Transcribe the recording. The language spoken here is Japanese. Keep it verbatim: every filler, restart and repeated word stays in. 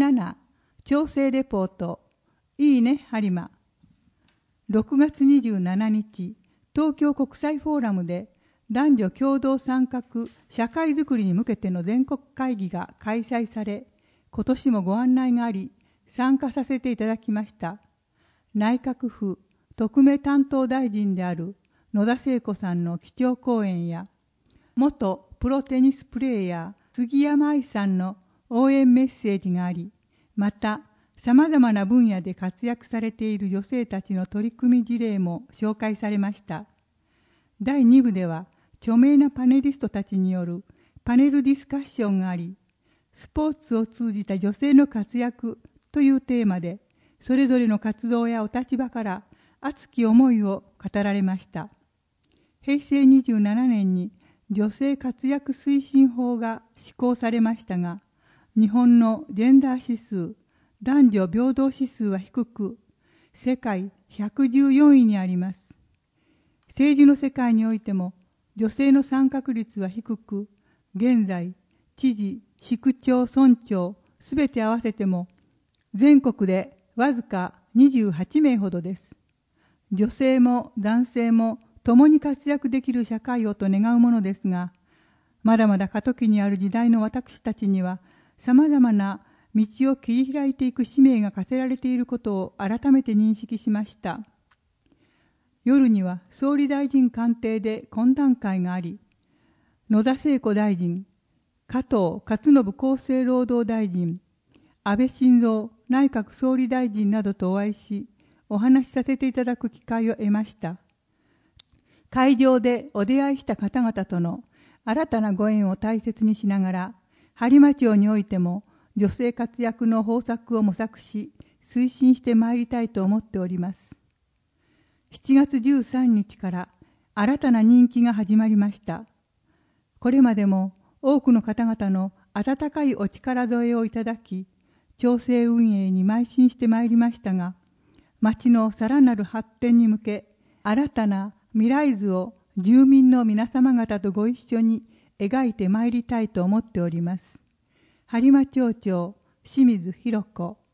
なな調整レポートいいね播磨。ろくがつにじゅうしちにち、東京国際フォーラムで男女共同参画社会づくりに向けての全国会議が開催され、今年もご案内があり参加させていただきました。内閣府特命担当大臣である野田聖子さんの基調講演や、元プロテニスプレーヤー杉山愛さんの応援メッセージがあり、またさまざまな分野で活躍されている女性たちの取り組み事例も紹介されました。だいに部では著名なパネリストたちによるパネルディスカッションがあり、スポーツを通じた女性の活躍というテーマで、それぞれの活動やお立場から熱き思いを語られました。へいせいにじゅうななねんに女性活躍推進法が施行されましたが、日本のジェンダー指数、男女平等指数は低く、世界ひゃくじゅうよんいにあります。政治の世界においても女性の参画率は低く、現在知事、市区長、村長すべて合わせても全国でわずかにじゅうはちめいほどです。女性も男性も共に活躍できる社会をと願うものですが、まだまだ過渡期にある時代の私たちには、さまざまな道を切り開いていく使命が課せられていることを改めて認識しました。夜には総理大臣官邸で懇談会があり、野田聖子大臣、加藤勝信厚生労働大臣、安倍晋三内閣総理大臣などとお会いし、お話しさせていただく機会を得ました。会場でお出会いした方々との新たなご縁を大切にしながら、播磨町においても女性活躍の方策を模索し、推進してまいりたいと思っております。しちがつじゅうさんにちから新たな任期が始まりました。これまでも多くの方々の温かいお力添えをいただき、町政運営に邁進してまいりましたが、町のさらなる発展に向け、新たな未来図を住民の皆様方とご一緒に描いてまいりたいと思っております。播磨町長清水弘子。